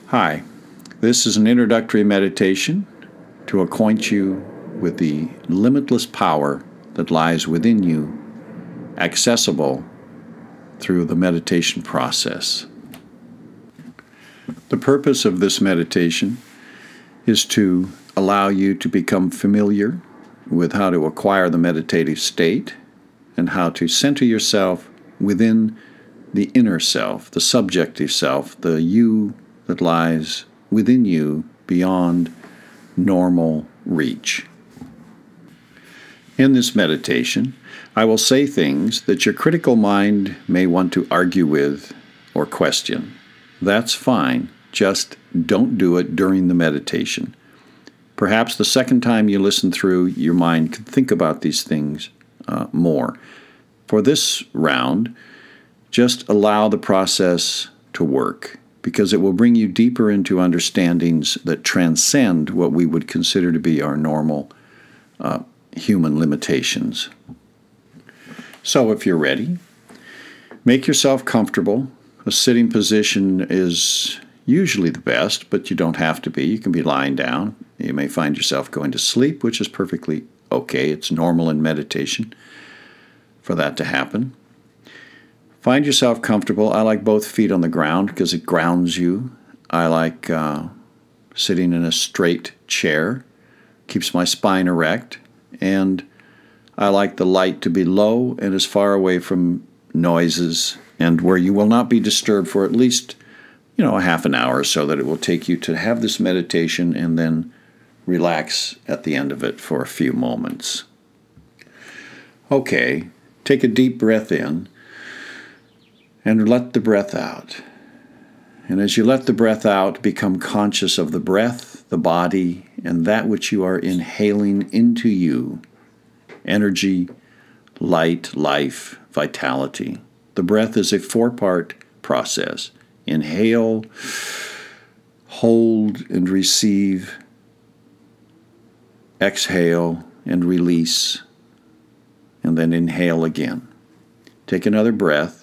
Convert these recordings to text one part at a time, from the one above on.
Hi, this is an introductory meditation to acquaint you with the limitless power that lies within you, accessible through the meditation process. The purpose of this meditation is to allow you to become familiar with how to acquire the meditative state and how to center yourself within the inner self, the subjective self, the you that lies within you beyond normal reach. In this meditation, I will say things that your critical mind may want to argue with or question. That's fine, just don't do it during the meditation. Perhaps the second time you listen through, your mind could think about these things more. For this round, just allow the process to work, because it will bring you deeper into understandings that transcend what we would consider to be our normal human limitations. So if you're ready, make yourself comfortable. A sitting position is usually the best, but you don't have to be. You can be lying down. You may find yourself going to sleep, which is perfectly okay. It's normal in meditation for that to happen. Find yourself comfortable. I like both feet on the ground because it grounds you. I like sitting in a straight chair, keeps my spine erect, and I like the light to be low and as far away from noises and where you will not be disturbed for at least, a half an hour, so that it will take you to have this meditation and then relax at the end of it for a few moments. Okay, take a deep breath in and let the breath out. And as you let the breath out, become conscious of the breath, the body, and that which you are inhaling into you. Energy, light, life, vitality. The breath is a 4-part process. Inhale, hold and receive, exhale and release, and then inhale again. Take another breath.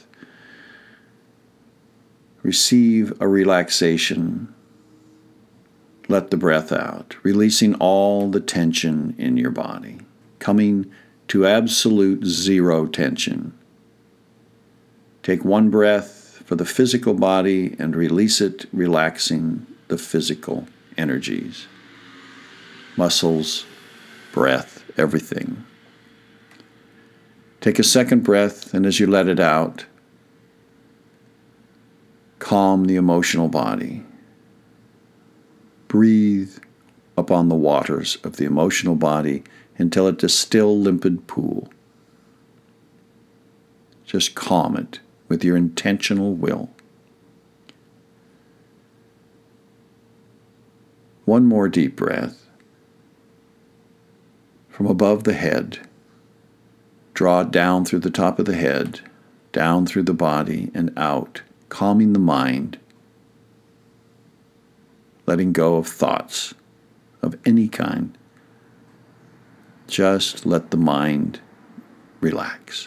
Receive a relaxation. Let the breath out, releasing all the tension in your body, coming to absolute zero tension. Take one breath for the physical body and release it, relaxing the physical energies, muscles, breath, everything. Take a second breath, and as you let it out, calm the emotional body. Breathe upon the waters of the emotional body until it is a still, limpid pool. Just calm it with your intentional will. One more deep breath. From above the head, draw it down through the top of the head, down through the body, and out, calming the mind, letting go of thoughts of any kind. Just let the mind relax.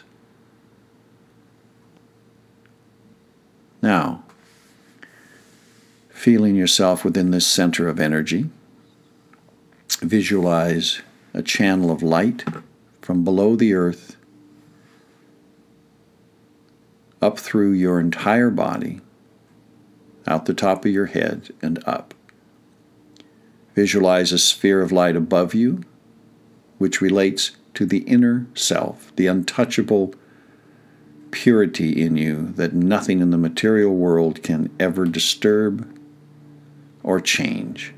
Now, feeling yourself within this center of energy, visualize a channel of light from below the earth up through your entire body, out the top of your head and up. Visualize a sphere of light above you, which relates to the inner self, the untouchable purity in you that nothing in the material world can ever disturb or change.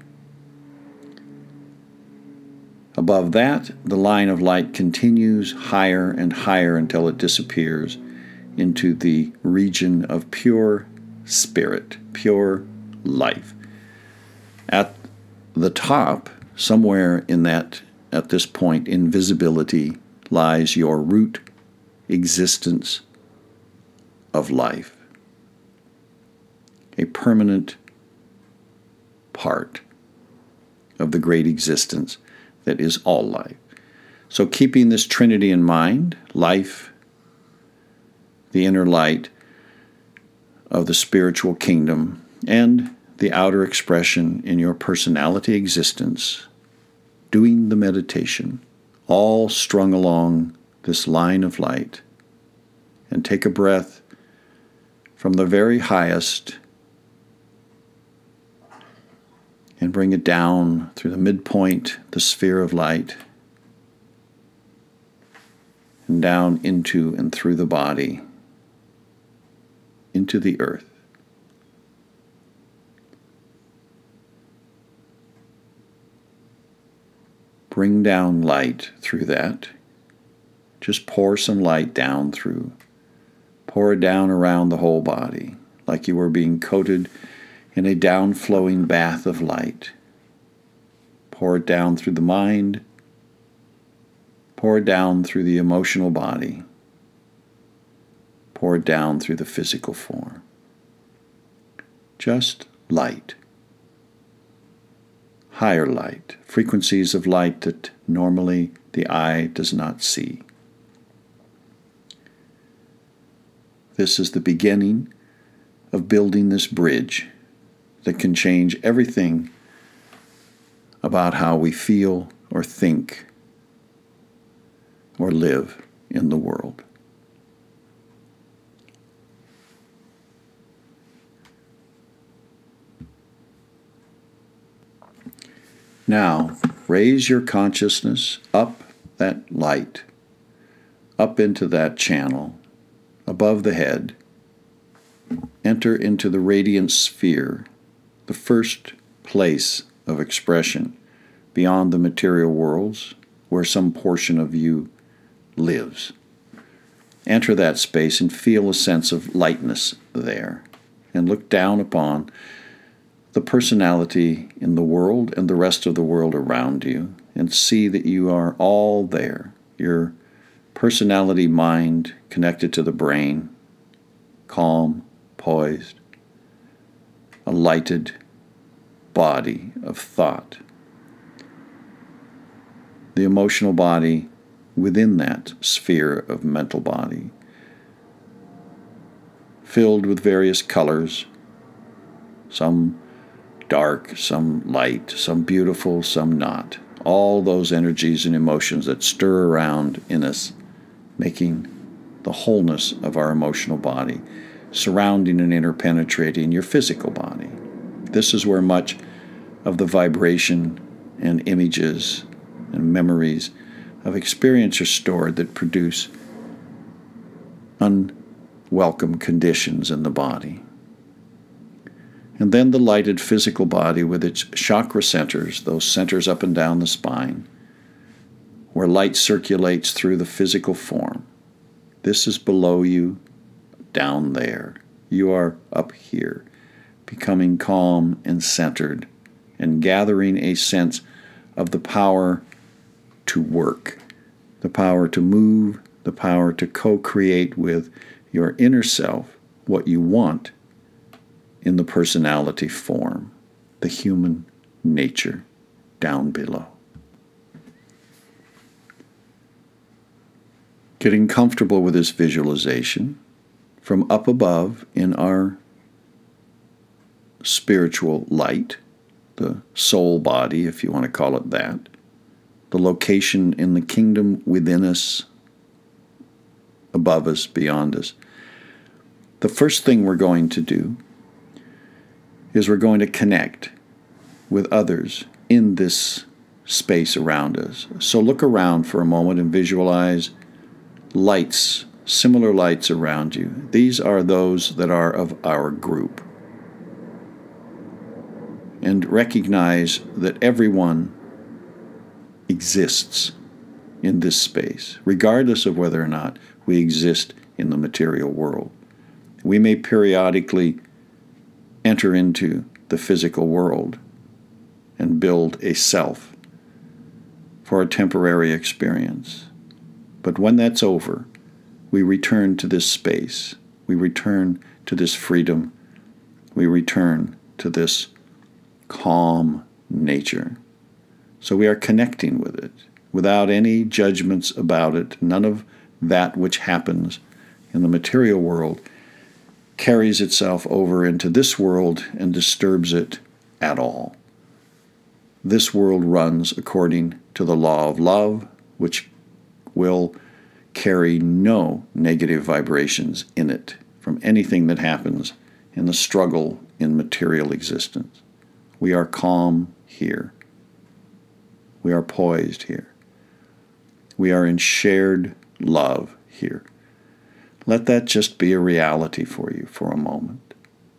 Above that, the line of light continues higher and higher until it disappears into the region of pure spirit, pure life. At the top, somewhere in that, at this point, invisibility, lies your root existence of life, a permanent part of the great existence that is all life. So keeping this trinity in mind, life, the inner light of the spiritual kingdom, and the outer expression in your personality existence, doing the meditation, all strung along this line of light. And take a breath from the very highest and bring it down through the midpoint, the sphere of light, and down into and through the body, into the earth. Bring down light through that. Just pour some light down through. Pour it down around the whole body, like you were being coated in a downflowing bath of light. Pour it down through the mind. Pour it down through the emotional body. Pour it down through the physical form. Just light. Higher light, frequencies of light that normally the eye does not see. This is the beginning of building this bridge that can change everything about how we feel or think or live in the world. Now, raise your consciousness up that light, up into that channel, above the head. Enter into the radiant sphere, the first place of expression beyond the material worlds where some portion of you lives. Enter that space and feel a sense of lightness there, and look down upon the personality in the world and the rest of the world around you, and see that you are all there. Your personality mind connected to the brain, calm, poised, a lighted body of thought. The emotional body within that sphere of mental body, filled with various colors, some dark, some light, some beautiful, some not. All those energies and emotions that stir around in us, making the wholeness of our emotional body, surrounding and interpenetrating your physical body. This is where much of the vibration and images and memories of experience are stored that produce unwelcome conditions in the body. And then the lighted physical body with its chakra centers, those centers up and down the spine, where light circulates through the physical form. This is below you, down there. You are up here, becoming calm and centered, and gathering a sense of the power to work, the power to move, the power to co-create with your inner self what you want in the personality form, the human nature down below. Getting comfortable with this visualization from up above in our spiritual light, the soul body, if you want to call it that, the location in the kingdom within us, above us, beyond us. The first thing we're going to do is we're going to connect with others in this space around us. So look around for a moment and visualize lights, similar lights around you. These are those that are of our group. And recognize that everyone exists in this space, regardless of whether or not we exist in the material world. We may periodically enter into the physical world and build a self for a temporary experience. But when that's over, we return to this space. We return to this freedom. We return to this calm nature. So we are connecting with it without any judgments about it. None of that which happens in the material world carries itself over into this world and disturbs it at all. This world runs according to the law of love, which will carry no negative vibrations in it from anything that happens in the struggle in material existence. We are calm here. We are poised here. We are in shared love here. Let that just be a reality for you for a moment.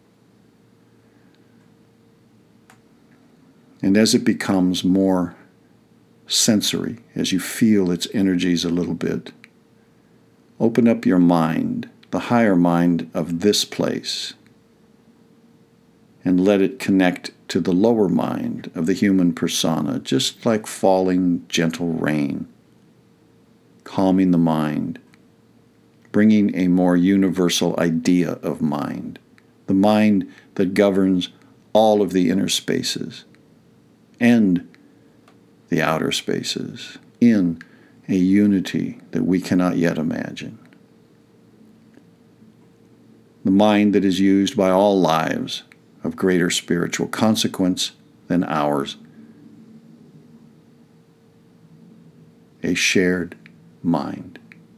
And as it becomes more sensory, as you feel its energies a little bit, open up your mind, the higher mind of this place, and let it connect to the lower mind of the human persona, just like falling gentle rain, calming the mind, bringing a more universal idea of mind, the mind that governs all of the inner spaces and the outer spaces in a unity that we cannot yet imagine. The mind that is used by all lives of greater spiritual consequence than ours. A shared mind.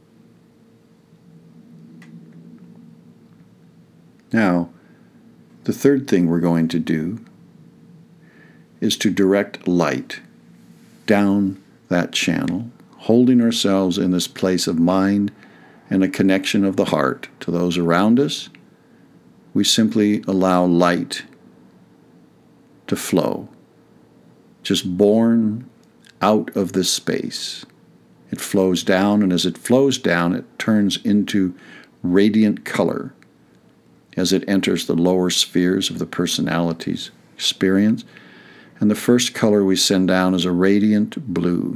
Now, the third thing we're going to do is to direct light down that channel, holding ourselves in this place of mind and a connection of the heart to those around us. We simply allow light to flow, just born out of this space. It flows down, and as it flows down, it turns into radiant color as it enters the lower spheres of the personality's experience. And the first color we send down is a radiant blue.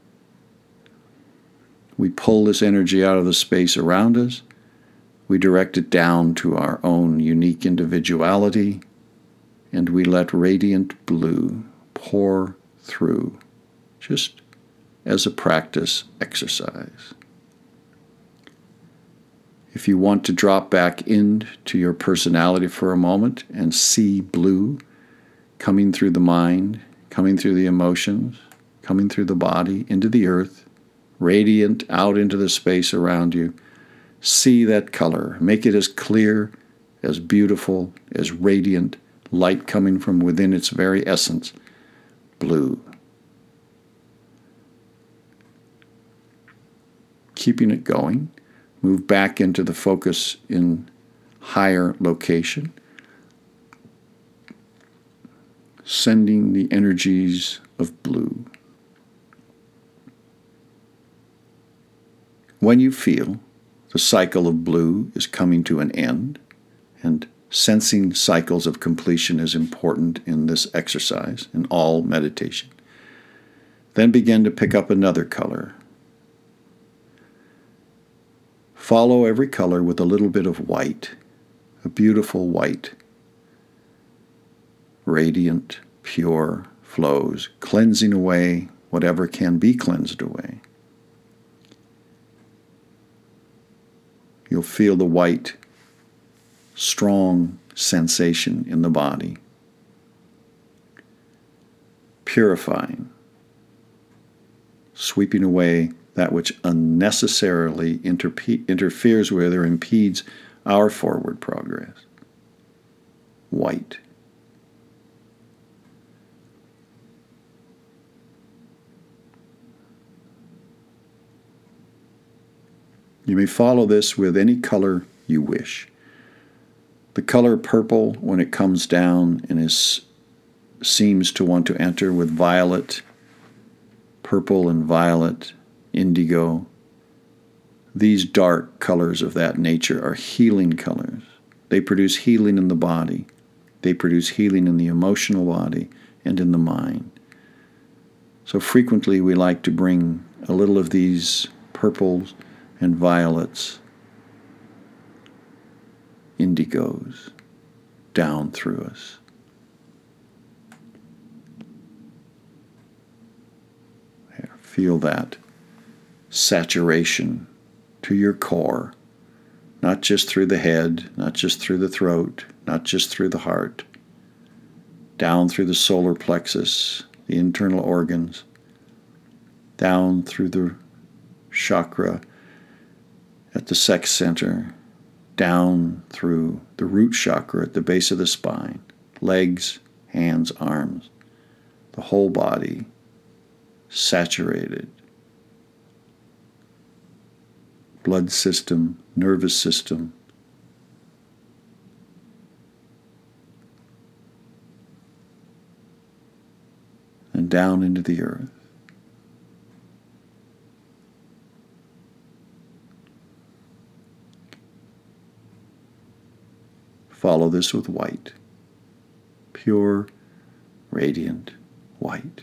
We pull this energy out of the space around us. We direct it down to our own unique individuality, and we let radiant blue pour through, just as a practice exercise. If you want to drop back into your personality for a moment and see blue coming through the mind, coming through the emotions, coming through the body, into the earth, radiant out into the space around you, see that color. Make it as clear, as beautiful, as radiant, light coming from within its very essence, blue. Keeping it going, move back into the focus in higher location, sending the energies of blue. When you feel the cycle of blue is coming to an end, and sensing cycles of completion is important in this exercise, in all meditation, then begin to pick up another color. Follow every color with a little bit of white, a beautiful white. Radiant, pure flows, cleansing away whatever can be cleansed away. You'll feel the white, strong sensation in the body, purifying, sweeping away that which unnecessarily interferes with or impedes our forward progress. White. You may follow this with any color you wish. The color purple, when it comes down and seems to want to enter with violet, purple and violet, indigo. These dark colors of that nature are healing colors. They produce healing in the body. They produce healing in the emotional body and in the mind. So frequently we like to bring a little of these purples and violets, indigos, down through us. Feel that saturation to your core not just through the head, not just through the throat, not just through the heart, down through the solar plexus, the internal organs, down through the chakra at the sex center, down through the root chakra at the base of the spine, legs, hands, arms, the whole body saturated. Blood system, nervous system, and down into the earth. Follow this with white, pure, radiant white.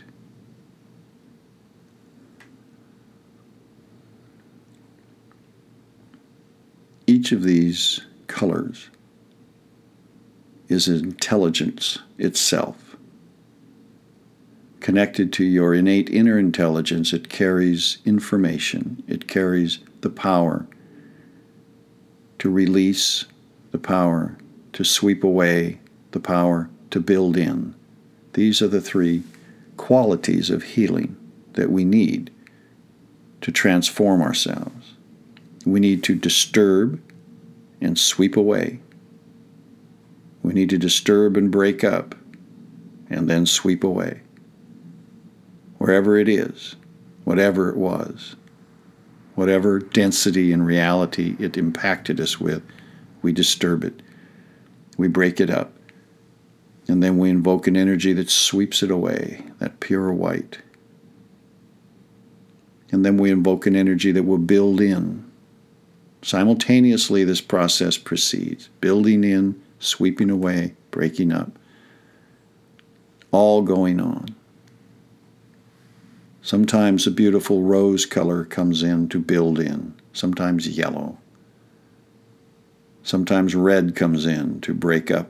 Each of these colors is intelligence itself. Connected to your innate inner intelligence, it carries information. It carries the power to release, the power to sweep away, the power to build in. These are the three qualities of healing that we need to transform ourselves. We need to disturb and sweep away. We need to disturb and break up and then sweep away. Wherever it is, whatever it was, whatever density and reality it impacted us with, we disturb it. We break it up. And then we invoke an energy that sweeps it away, that pure white. And then we invoke an energy that will build in. Simultaneously, this process proceeds, building in, sweeping away, breaking up, all going on. Sometimes a beautiful rose color comes in to build in, sometimes yellow. Sometimes red comes in to break up,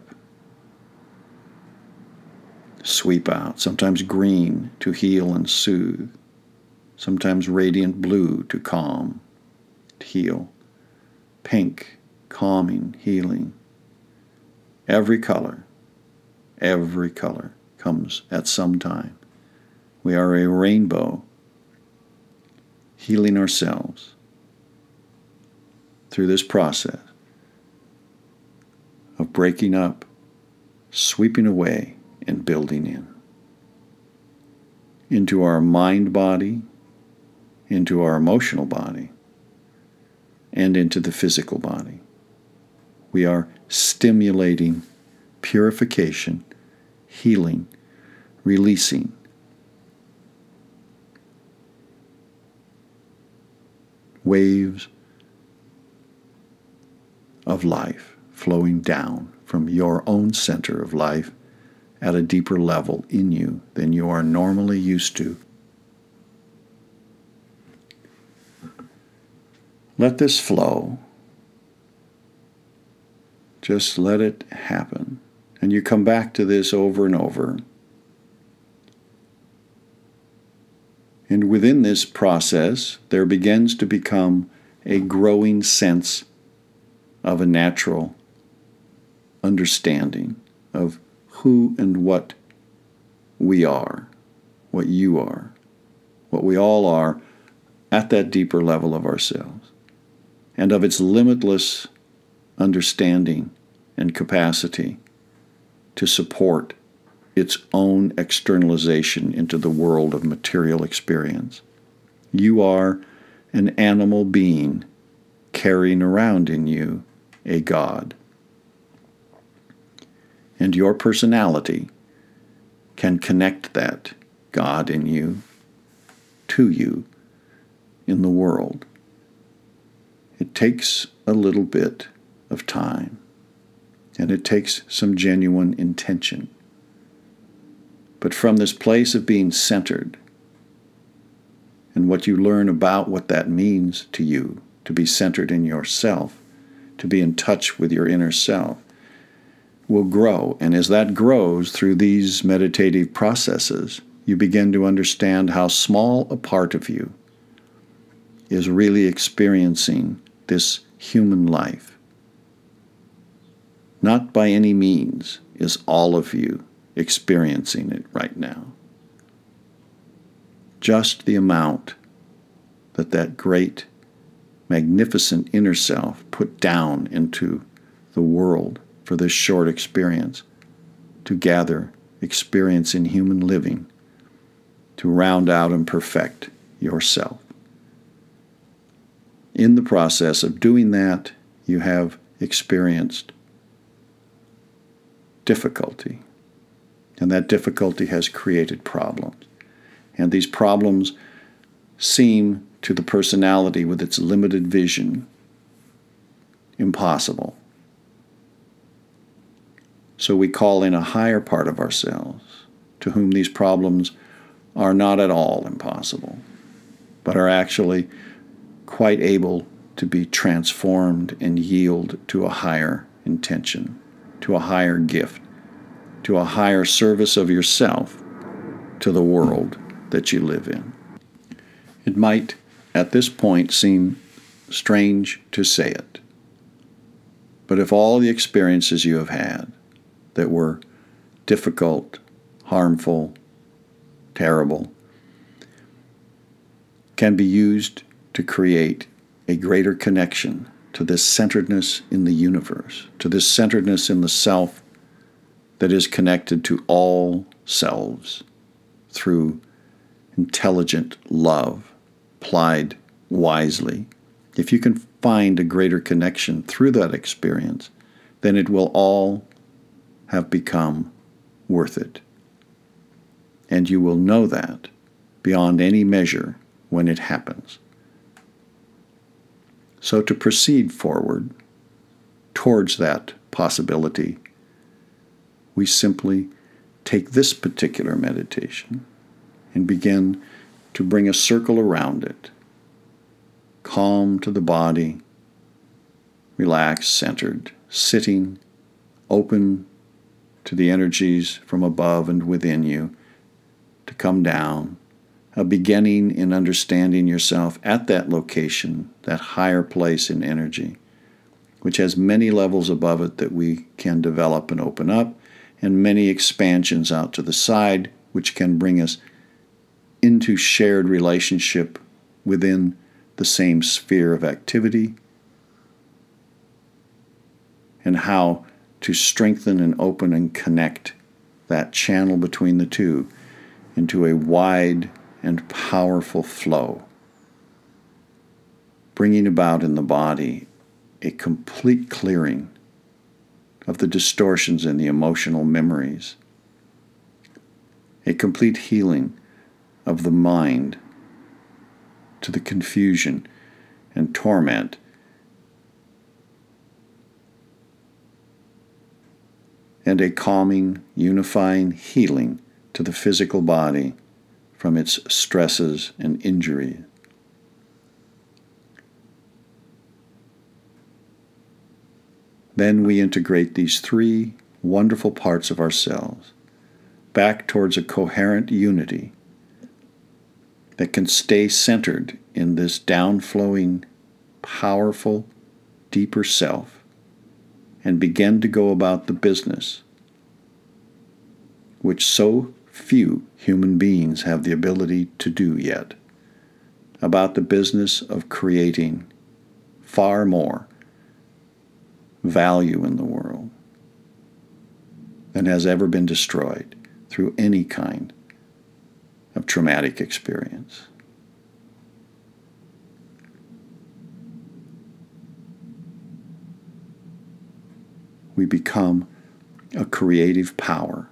sweep out. Sometimes green to heal and soothe. Sometimes radiant blue to calm, to heal. Pink, calming, healing. Every color comes at some time. We are a rainbow, healing ourselves through this process of breaking up, sweeping away, and building in. Into our mind body, into our emotional body, and into the physical body. We are stimulating purification, healing, releasing. Waves of life flowing down from your own center of life at a deeper level in you than you are normally used to. Let this flow. Just let it happen. And you come back to this over and over. And within this process, there begins to become a growing sense of a natural understanding of who and what we are, what you are, what we all are at that deeper level of ourselves, and of its limitless understanding and capacity to support its own externalization into the world of material experience. You are an animal being carrying around in you a God. And your personality can connect that God in you to you in the world. It takes a little bit of time, and it takes some genuine intention. But from this place of being centered, and what you learn about what that means to you, to be centered in yourself, to be in touch with your inner self, will grow. And as that grows through these meditative processes, you begin to understand how small a part of you is really experiencing this human life Not by any means is all of you experiencing it right now. Just the amount that that great, magnificent inner self put down into the world for this short experience, to gather experience in human living, to round out and perfect yourself. In the process of doing that, you have experienced difficulty, and that difficulty has created problems. And these problems seem to the personality with its limited vision impossible. So we call in a higher part of ourselves to whom these problems are not at all impossible, but are actually quite able to be transformed and yield to a higher intention, to a higher gift, to a higher service of yourself to the world that you live in. It might, at this point, seem strange to say it, but if all the experiences you have had that were difficult, harmful, terrible, can be used to create a greater connection to this centeredness in the universe, to this centeredness in the self that is connected to all selves through intelligent love applied wisely. If you can find a greater connection through that experience, then it will all have become worth it. And you will know that beyond any measure when it happens. So to proceed forward towards that possibility, we simply take this particular meditation and begin to bring a circle around it, calm to the body, relaxed, centered, sitting, open to the energies from above and within you to come down, a beginning in understanding yourself at that location, that higher place in energy, which has many levels above it that we can develop and open up, and many expansions out to the side, which can bring us into shared relationship within the same sphere of activity, and how to strengthen and open and connect that channel between the two into a wide and powerful flow, bringing about in the body a complete clearing of the distortions in the emotional memories, a complete healing of the mind to the confusion and torment and a calming, unifying healing to the physical body from its stresses and injuries. Then we integrate these three wonderful parts of ourselves back towards a coherent unity that can stay centered in this downflowing, powerful, deeper self and begin to go about the business which so few human beings have the ability to do yet, about the business of creating far more value in the world than has ever been destroyed through any kind of traumatic experience. We become a creative power.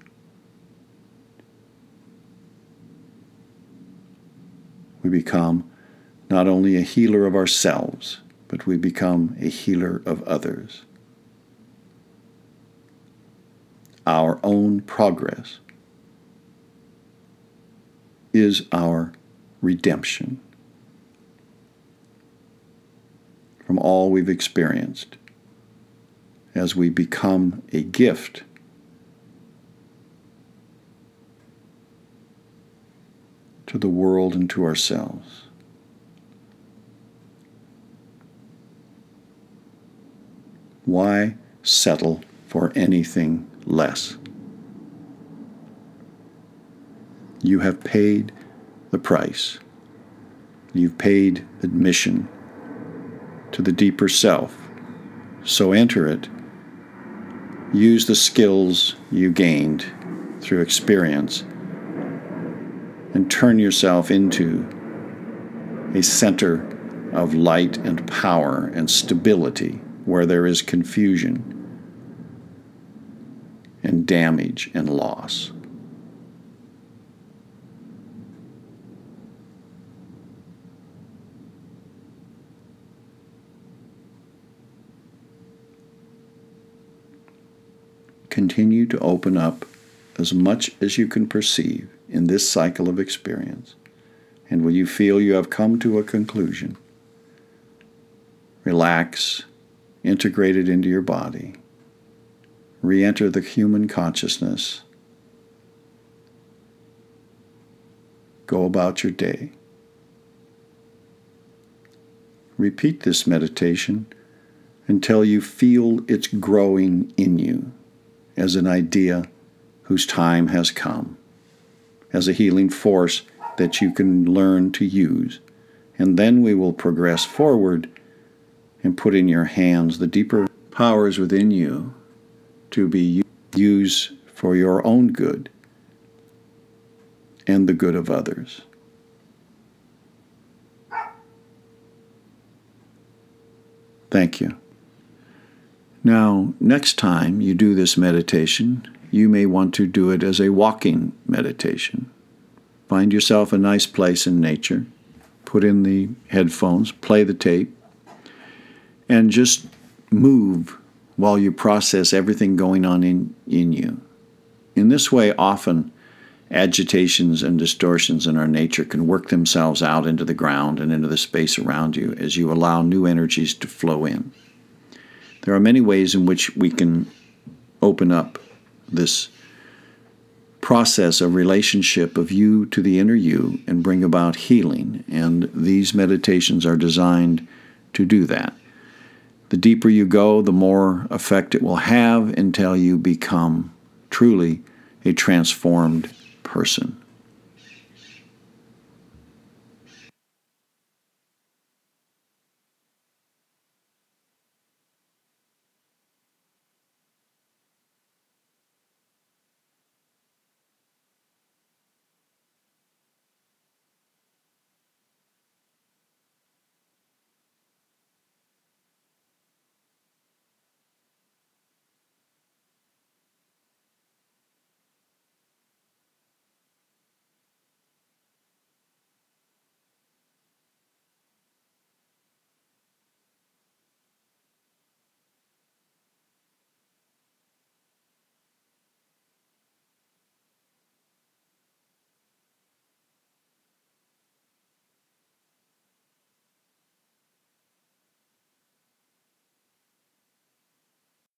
We become not only a healer of ourselves, but we become a healer of others. Our own progress is our redemption from all we've experienced as we become a gift to the world and to ourselves. Why settle for anything less. You have paid the price. You've paid admission to the deeper self. So enter it. Use the skills you gained through experience and turn yourself into a center of light and power and stability where there is confusion and damage and loss. Continue to open up as much as you can perceive in this cycle of experience. And when you feel you have come to a conclusion, relax, integrate it into your body, re-enter the human consciousness, go about your day. Repeat this meditation until you feel it's growing in you as an idea whose time has come, as a healing force that you can learn to use. And then we will progress forward and put in your hands the deeper powers within you to be used for your own good and the good of others. Thank you. Now, next time you do this meditation, you may want to do it as a walking meditation. Find yourself a nice place in nature, put in the headphones, play the tape, and just move while you process everything going on in you. In this way, often agitations and distortions in our nature can work themselves out into the ground and into the space around you as you allow new energies to flow in. There are many ways in which we can open up this process of relationship of you to the inner you and bring about healing. And these meditations are designed to do that. The deeper you go, the more effect it will have until you become truly a transformed person.